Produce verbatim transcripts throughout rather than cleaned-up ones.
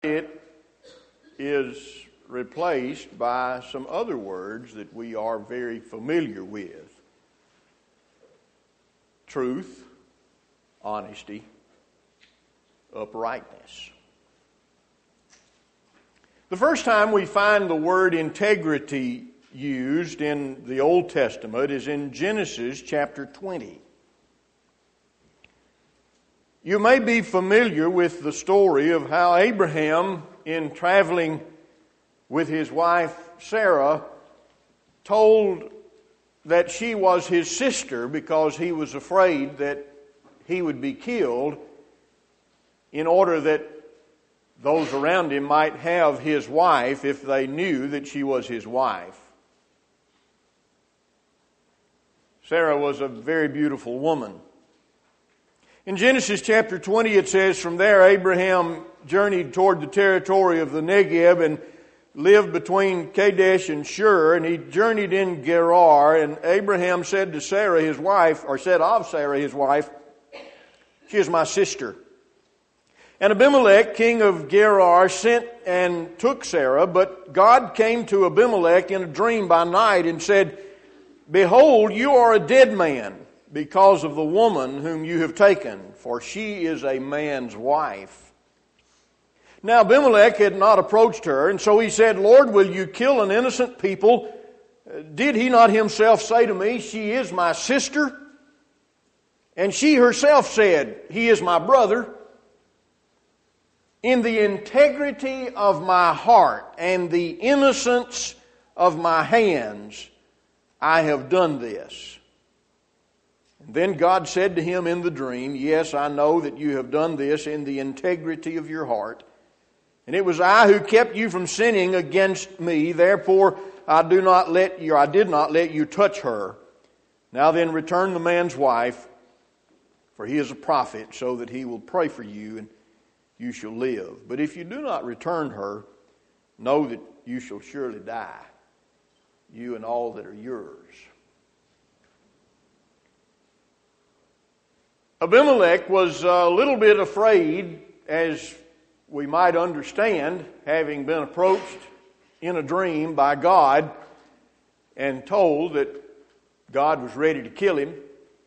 It is replaced by some other words that we are very familiar with. Truth, honesty, uprightness. The first time we find the word integrity used in the Old Testament is in Genesis chapter twenty. You may be familiar with the story of how Abraham, in traveling with his wife Sarah, told that she was his sister because he was afraid that he would be killed, in order that those around him might have his wife if they knew that she was his wife. Sarah was a very beautiful woman. In Genesis chapter twenty it says, from there Abraham journeyed toward the territory of the Negev and lived between Kadesh and Shur, and he journeyed in Gerar, and Abraham said to Sarah his wife, or said of Sarah his wife, she is my sister. And Abimelech, king of Gerar, sent and took Sarah, but God came to Abimelech in a dream by night and said, behold, you are a dead man, because of the woman whom you have taken, for she is a man's wife. Now Abimelech had not approached her, and so he said, Lord, will you kill an innocent people? Did he not himself say to me, she is my sister? And she herself said, he is my brother. In the integrity of my heart and the innocence of my hands, I have done this. And then God said to him in the dream, yes, I know that you have done this in the integrity of your heart. And it was I who kept you from sinning against me. Therefore, I do not let you, I did not let you touch her. Now then, return the man's wife, for he is a prophet, so that he will pray for you and you shall live. But if you do not return her, know that you shall surely die, you and all that are yours. Abimelech was a little bit afraid, as we might understand, having been approached in a dream by God and told that God was ready to kill him.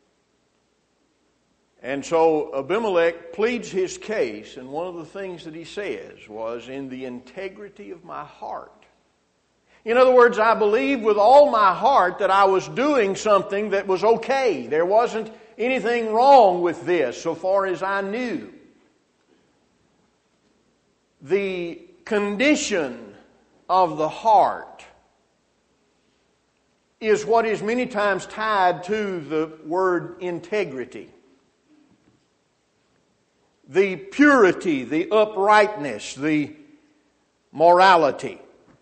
And so Abimelech pleads his case, and one of the things that he says was, in the integrity of my heart. In other words, I believe with all my heart that I was doing something that was okay. There wasn't anything wrong with this, so far as I knew. The condition of the heart is what is many times tied to the word integrity. The purity, the uprightness, the morality.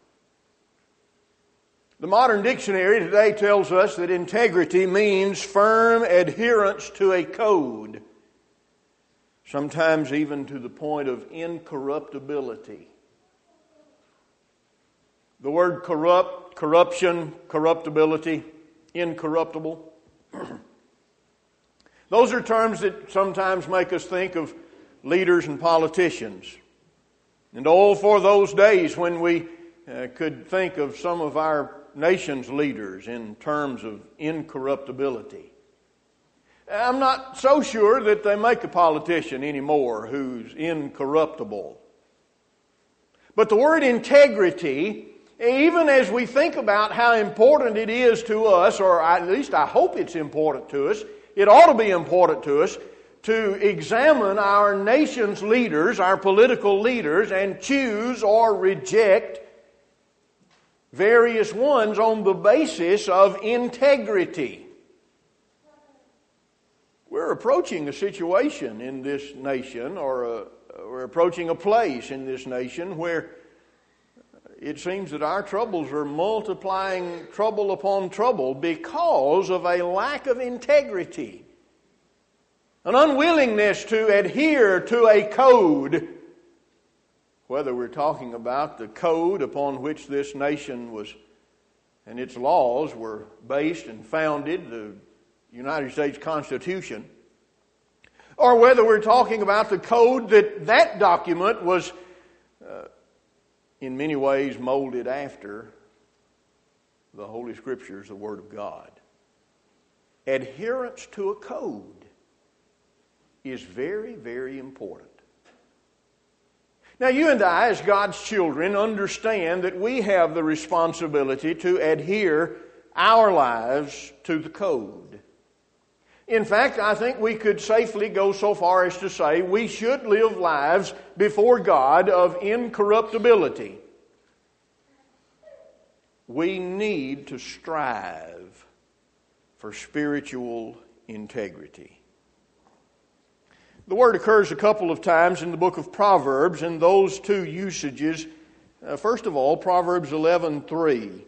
The modern dictionary today tells us that integrity means firm adherence to a code, sometimes even to the point of incorruptibility. The word corrupt, corruption, corruptibility, incorruptible. Those are terms that sometimes make us think of leaders and politicians. And oh, for those days when we uh, could think of some of our nation's leaders in terms of incorruptibility. I'm not so sure that they make a politician anymore who's incorruptible. But the word integrity, even as we think about how important it is to us, or at least I hope it's important to us, it ought to be important to us to examine our nation's leaders, our political leaders, and choose or reject various ones on the basis of integrity. We're approaching a situation in this nation, or a, we're approaching a place in this nation where it seems that our troubles are multiplying trouble upon trouble because of a lack of integrity. An unwillingness to adhere to a code, whether we're talking about the code upon which this nation was and its laws were based and founded, the United States Constitution, or whether we're talking about the code that that document was uh, in many ways molded after the Holy Scriptures, the Word of God. Adherence to a code is very, very important. Now, you and I, as God's children, understand that we have the responsibility to adhere our lives to the code. In fact, I think we could safely go so far as to say we should live lives before God of incorruptibility. We need to strive for spiritual integrity. The word occurs a couple of times in the book of Proverbs, and those two usages, uh, first of all, Proverbs eleven three,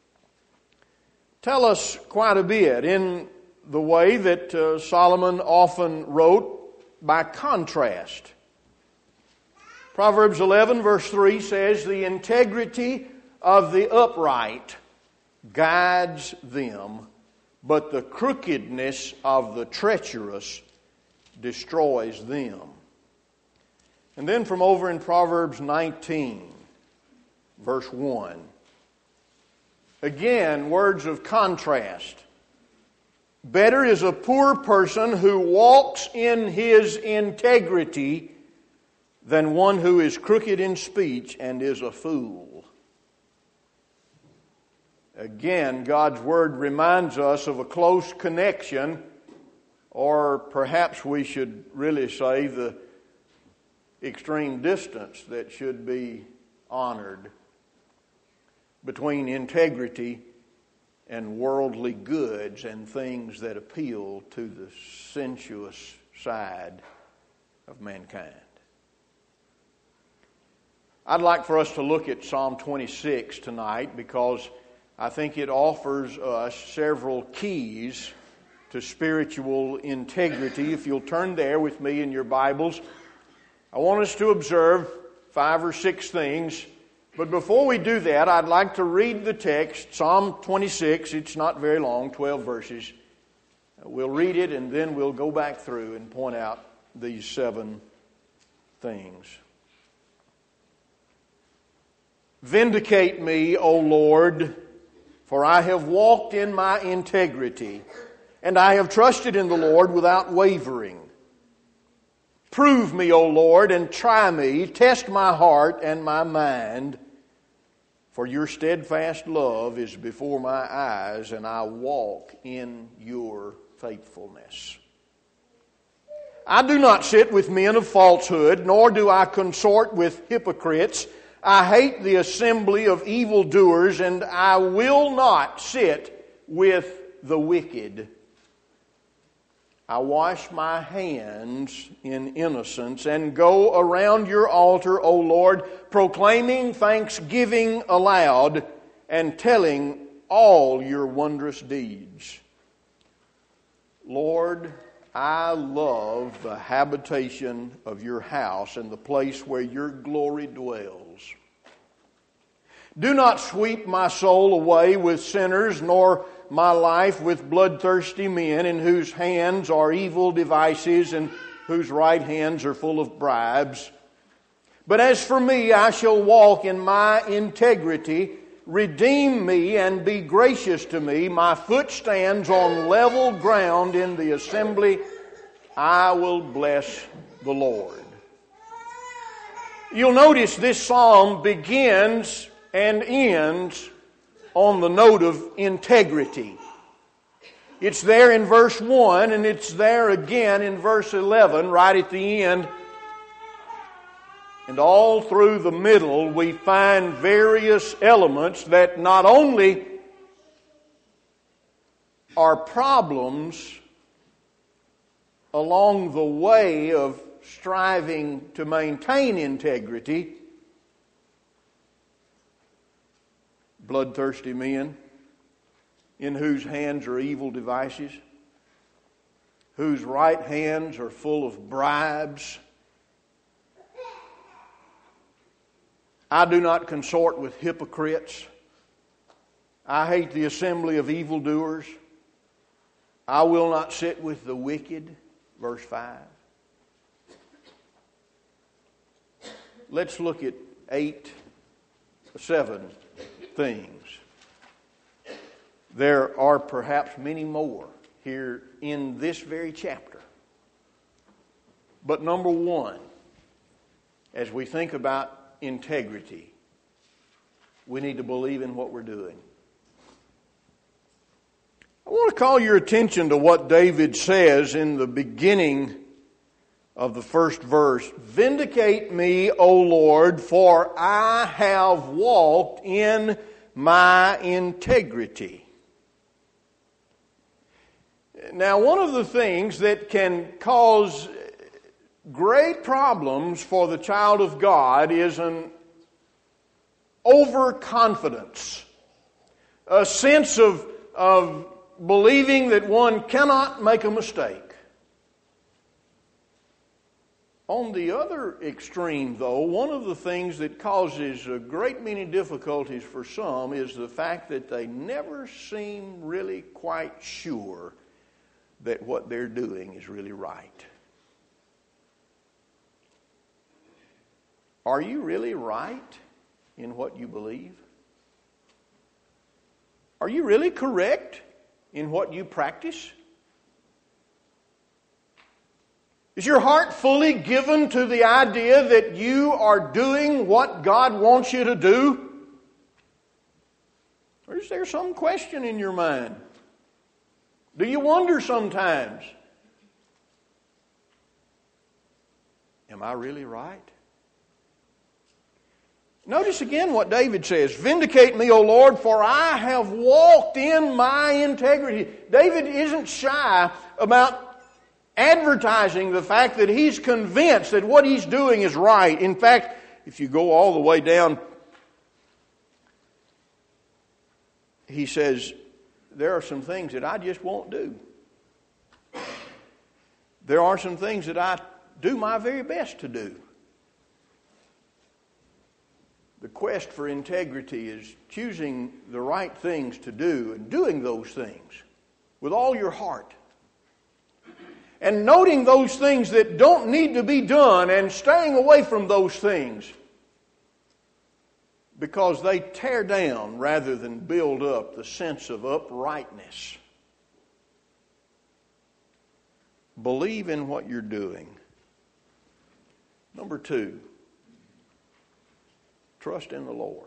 tell us quite a bit in the way that uh, Solomon often wrote by contrast. Proverbs eleven verse three says, "The integrity of the upright guides them, but the crookedness of the treacherous destroys them." And then from over in Proverbs nineteen, verse one, again, words of contrast. "Better is a poor person who walks in his integrity than one who is crooked in speech and is a fool." Again, God's Word reminds us of a close connection, or perhaps we should really say the extreme distance that should be honored between integrity and worldly goods and things that appeal to the sensuous side of mankind. I'd like for us to look at Psalm twenty-six tonight because I think it offers us several keys to spiritual integrity. If you'll turn there with me in your Bibles, I want us to observe five or six things. But before we do that, I'd like to read the text, Psalm twenty-six. It's not very long, twelve verses. We'll read it and then we'll go back through and point out these seven things. "Vindicate me, O Lord, for I have walked in my integrity, and I have trusted in the Lord without wavering. Prove me, O Lord, and try me. Test my heart and my mind. For your steadfast love is before my eyes, and I walk in your faithfulness. I do not sit with men of falsehood, nor do I consort with hypocrites. I hate the assembly of evildoers, and I will not sit with the wicked. I wash my hands in innocence and go around your altar, O Lord, proclaiming thanksgiving aloud and telling all your wondrous deeds. Lord, I love the habitation of your house and the place where your glory dwells. Do not sweep my soul away with sinners, nor my life with bloodthirsty men in whose hands are evil devices and whose right hands are full of bribes. But as for me, I shall walk in my integrity. Redeem me and be gracious to me. My foot stands on level ground in the assembly. I will bless the Lord." You'll notice this psalm begins and ends on the note of integrity. It's there in verse one, and it's there again in verse eleven, right at the end. And all through the middle, we find various elements that not only are problems along the way of striving to maintain integrity, bloodthirsty men in whose hands are evil devices, whose right hands are full of bribes. I do not consort with hypocrites. I hate the assembly of evildoers. I will not sit with the wicked. Verse five. Let's look at eight, seven things. There are perhaps many more here in this very chapter. But number one, as we think about integrity, we need to believe in what we're doing. I want to call your attention to what David says in the beginning of the first verse. Vindicate me, O Lord, for I have walked in my integrity. Now, one of the things that can cause great problems for the child of God is an overconfidence, a sense of, of believing that one cannot make a mistake. On the other extreme, though, one of the things that causes a great many difficulties for some is the fact that they never seem really quite sure that what they're doing is really right. Are you really right in what you believe? Are you really correct in what you practice? Is your heart fully given to the idea that you are doing what God wants you to do? Or is there some question in your mind? Do you wonder sometimes, am I really right? Notice again what David says. Vindicate me, O Lord, for I have walked in my integrity. David isn't shy about advertising the fact that he's convinced that what he's doing is right. In fact, if you go all the way down, he says, there are some things that I just won't do. There are some things that I do my very best to do. The quest for integrity is choosing the right things to do and doing those things with all your heart. And noting those things that don't need to be done and staying away from those things because they tear down rather than build up the sense of uprightness. Believe in what you're doing. Number two, trust in the Lord.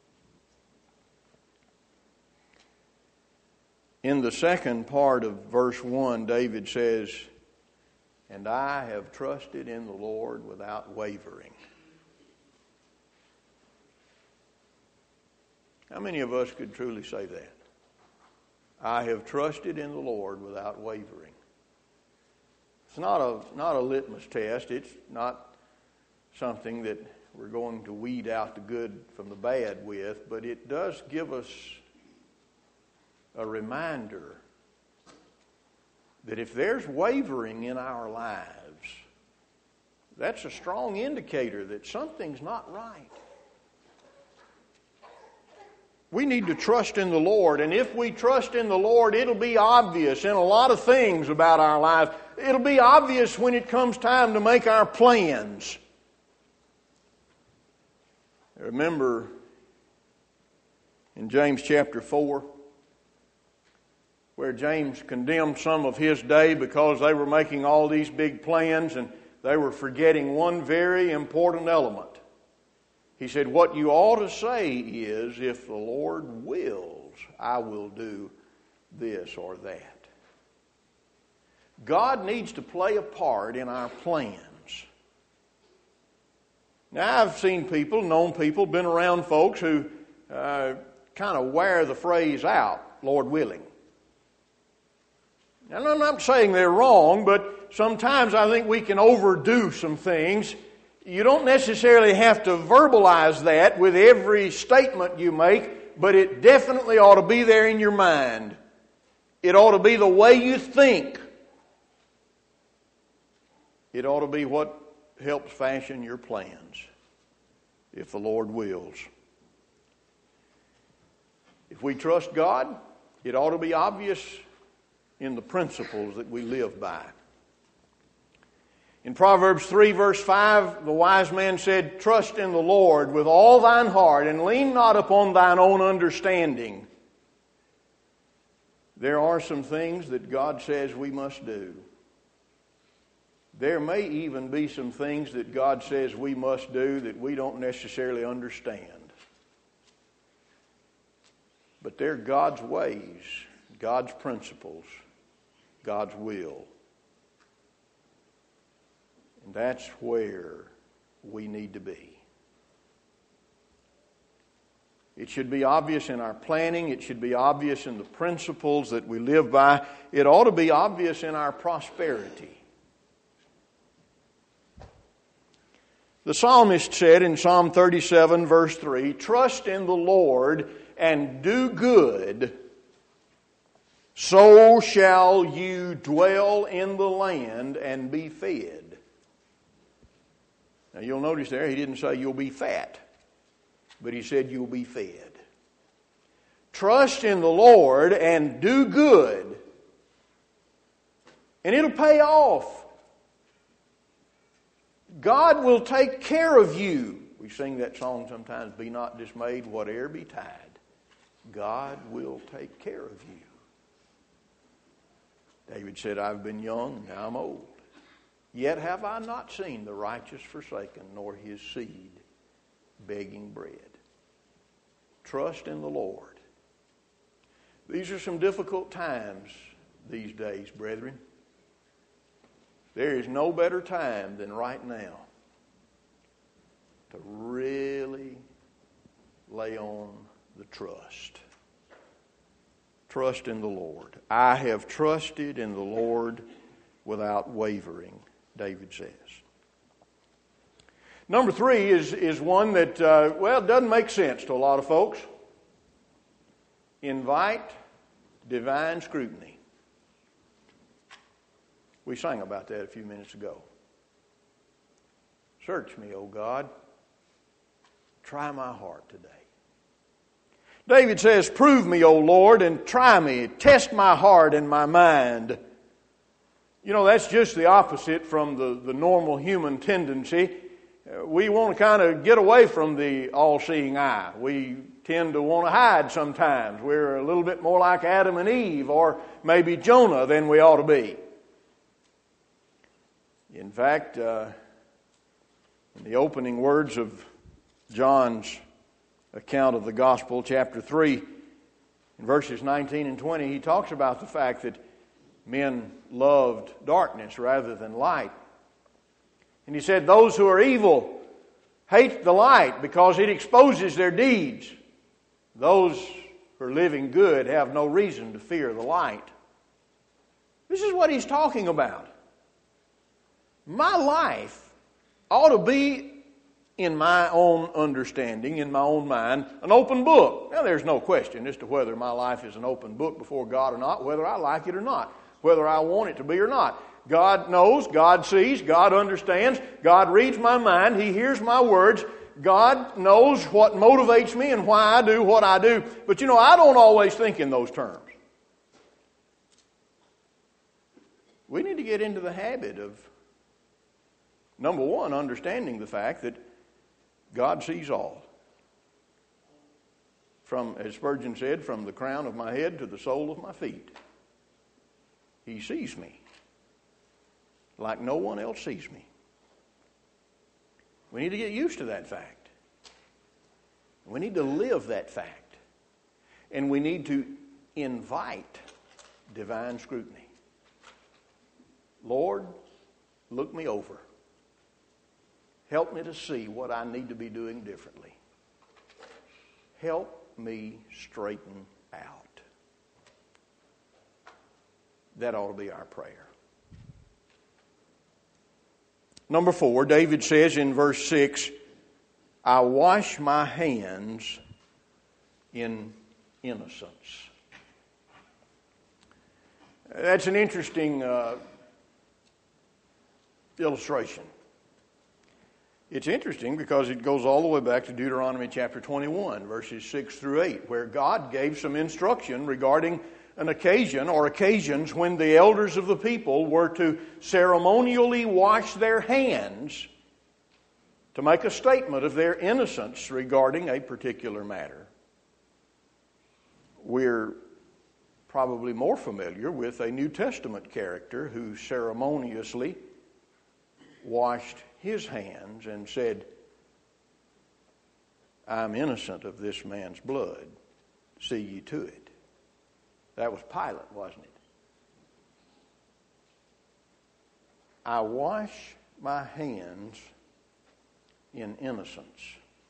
In the second part of verse one, David says, and I have trusted in the Lord without wavering. How many of us could truly say that? I have trusted in the Lord without wavering. It's not a, not a litmus test. It's not something that we're going to weed out the good from the bad with, but it does give us a reminder that if there's wavering in our lives, that's a strong indicator that something's not right. We need to trust in the Lord, and if we trust in the Lord, it'll be obvious in a lot of things about our lives. It'll be obvious when it comes time to make our plans. I remember in James chapter four, where James condemned some of his day because they were making all these big plans and they were forgetting one very important element. He said, what you ought to say is, if the Lord wills, I will do this or that. God needs to play a part in our plans. Now, I've seen people, known people, been around folks who uh, kind of wear the phrase out, Lord willing. Now, I'm not saying they're wrong, but sometimes I think we can overdo some things. You don't necessarily have to verbalize that with every statement you make, but it definitely ought to be there in your mind. It ought to be the way you think. It ought to be what helps fashion your plans, if the Lord wills. If we trust God, it ought to be obvious in the principles that we live by. In Proverbs three verse five, the wise man said, "Trust in the Lord with all thine heart, and lean not upon thine own understanding." There are some things that God says we must do. There may even be some things that God says we must do that we don't necessarily understand. But they're God's ways, God's principles, God's will. And that's where we need to be. It should be obvious in our planning. It should be obvious in the principles that we live by. It ought to be obvious in our prosperity. The psalmist said in Psalm thirty-seven verse three, "Trust in the Lord and do good, so shall you dwell in the land and be fed." Now you'll notice there, he didn't say you'll be fat, but he said you'll be fed. Trust in the Lord and do good, and it'll pay off. God will take care of you. We sing that song sometimes, "Be not dismayed, whate'er betide." God will take care of you. David said, "I've been young, now I'm old. Yet have I not seen the righteous forsaken, nor his seed begging bread." Trust in the Lord. These are some difficult times these days, brethren. There is no better time than right now to really lay on the trust. Trust in the Lord. "I have trusted in the Lord without wavering," David says. Number three is, is one that, uh, well, doesn't make sense to a lot of folks. Invite divine scrutiny. We sang about that a few minutes ago. "Search me, O God. Try my heart today." David says, "Prove me, O Lord, and try me. Test my heart and my mind." You know, that's just the opposite from the, the normal human tendency. We want to kind of get away from the all-seeing eye. We tend to want to hide sometimes. We're a little bit more like Adam and Eve, or maybe Jonah, than we ought to be. In fact, uh, in the opening words of John's account of the gospel, chapter three, in verses nineteen and twenty, he talks about the fact that men loved darkness rather than light. And he said, "Those who are evil hate the light because it exposes their deeds. Those who are living good have no reason to fear the light." This is what he's talking about. My life ought to be, in my own understanding, in my own mind, an open book. Now, there's no question as to whether my life is an open book before God or not, whether I like it or not, whether I want it to be or not. God knows, God sees, God understands, God reads my mind, He hears my words, God knows what motivates me and why I do what I do. But you know, I don't always think in those terms. We need to get into the habit of, number one, understanding the fact that God sees all. From, as Spurgeon said, from the crown of my head to the sole of my feet. He sees me like no one else sees me. We need to get used to that fact. We need to live that fact. And we need to invite divine scrutiny. Lord, look me over. Help me to see what I need to be doing differently. Help me straighten out. That ought to be our prayer. Number four, David says in verse six, "I wash my hands in innocence." That's an interesting uh, illustration. It's interesting because it goes all the way back to Deuteronomy chapter twenty-one, verses six through eight, where God gave some instruction regarding an occasion or occasions when the elders of the people were to ceremonially wash their hands to make a statement of their innocence regarding a particular matter. We're probably more familiar with a New Testament character who ceremoniously washed his hands and said, I'm innocent of this man's blood. See ye to it. That was Pilate, wasn't it? I wash my hands in innocence.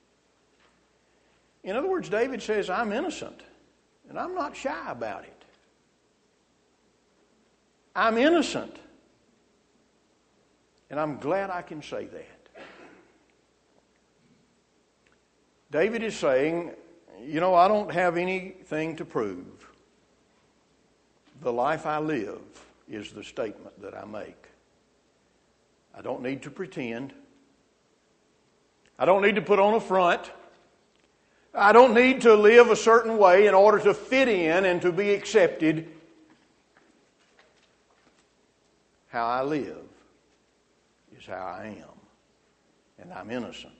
In other words, David says, I'm innocent, and I'm not shy about it. I'm innocent, and I'm glad I can say that. David is saying, you know, I don't have anything to prove. The life I live is the statement that I make. I don't need to pretend. I don't need to put on a front. I don't need to live a certain way in order to fit in and to be accepted. How I live is how I am, and I'm innocent.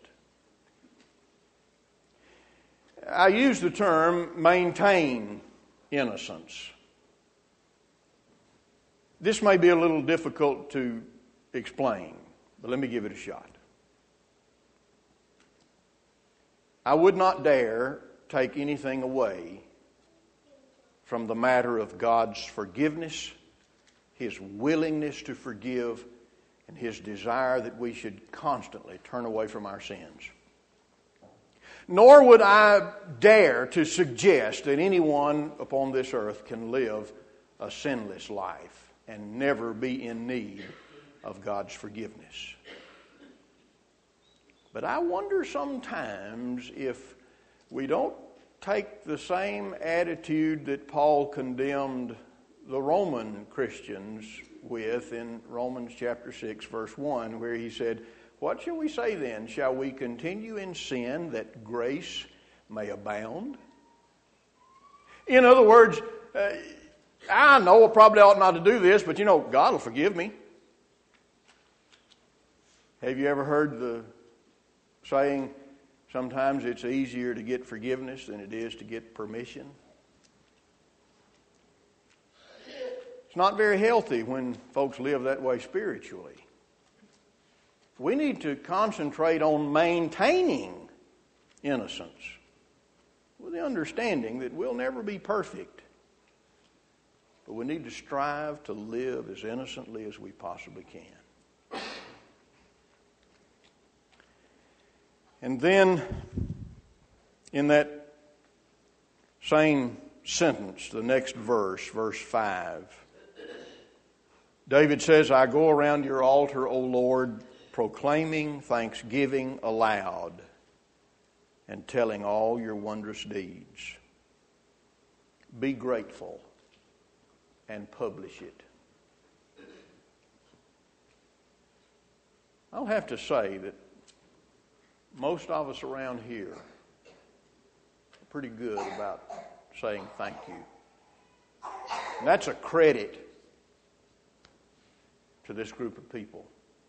I use the term maintain innocence. This may be a little difficult to explain, but let me give it a shot. I would not dare take anything away from the matter of God's forgiveness, His willingness to forgive, and His desire that we should constantly turn away from our sins. Nor would I dare to suggest that anyone upon this earth can live a sinless life and never be in need of God's forgiveness. But I wonder sometimes if we don't take the same attitude that Paul condemned the Roman Christians with in Romans chapter six, verse one, where he said, what shall we say then? Shall we continue in sin that grace may abound? In other words, uh, I know I probably ought not to do this, but you know, God will forgive me. Have you ever heard the saying, sometimes it's easier to get forgiveness than it is to get permission? It's not very healthy when folks live that way spiritually. We need to concentrate on maintaining innocence with the understanding that we'll never be perfect. But we need to strive to live as innocently as we possibly can. And then, in that same sentence, the next verse, verse five, David says, I go around your altar, O Lord, proclaiming thanksgiving aloud and telling all your wondrous deeds. Be grateful and publish it. I'll have to say that most of us around here are pretty good about saying thank you. And that's a credit to this group of people.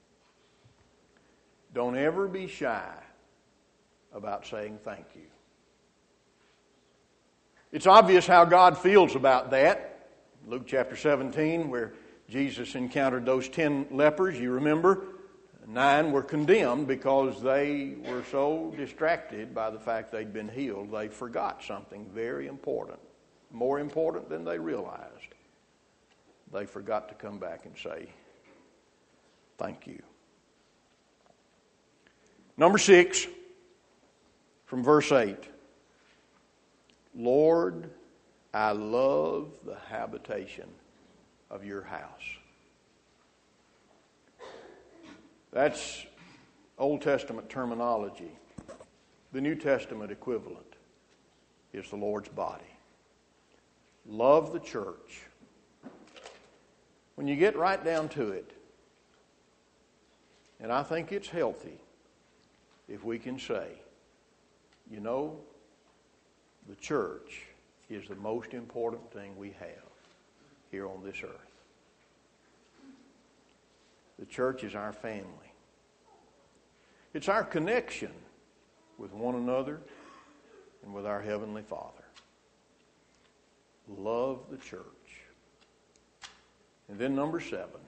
Don't ever be shy about saying thank you. It's obvious how God feels about that. Luke chapter seventeen, where Jesus encountered those ten lepers, you remember, nine were condemned because they were so distracted by the fact they'd been healed, they forgot something very important, more important than they realized. They forgot to come back and say, thank you. Number six, from verse eight. Lord, I love the habitation of your house. That's Old Testament terminology. The New Testament equivalent is the Lord's body. Love the church. When you get right down to it, and I think it's healthy if we can say, you know, the church is the most important thing we have here on this earth. The church is our family. It's our connection with one another and with our Heavenly Father. Love the church. And then number seven,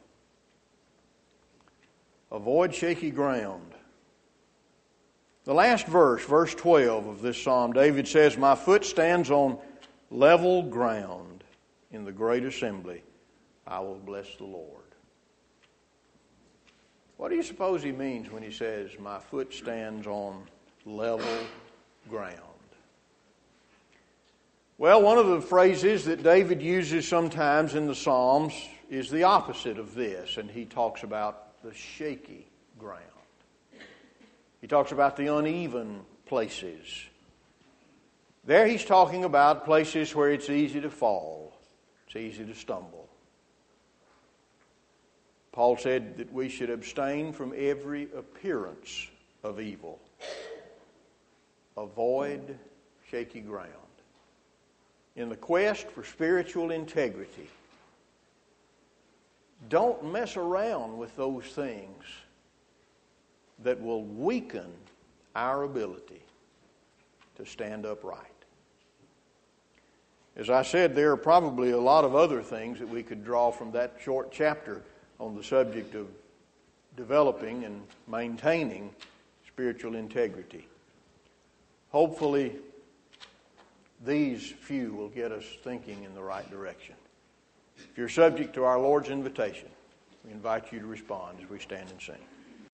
avoid shaky ground. The last verse, verse twelve of this psalm, David says, "My foot stands on level ground. In the great assembly, I will bless the Lord." What do you suppose he means when he says, "My foot stands on level ground"? Well, one of the phrases that David uses sometimes in the Psalms is the opposite of this, and he talks about the shaky ground. He talks about the uneven places. There he's talking about places where it's easy to fall, it's easy to stumble. Paul said that we should abstain from every appearance of evil. Avoid shaky ground. In the quest for spiritual integrity, don't mess around with those things that will weaken our ability to stand upright. As I said, there are probably a lot of other things that we could draw from that short chapter on the subject of developing and maintaining spiritual integrity. Hopefully, these few will get us thinking in the right direction. If you're subject to our Lord's invitation, we invite you to respond as we stand and sing.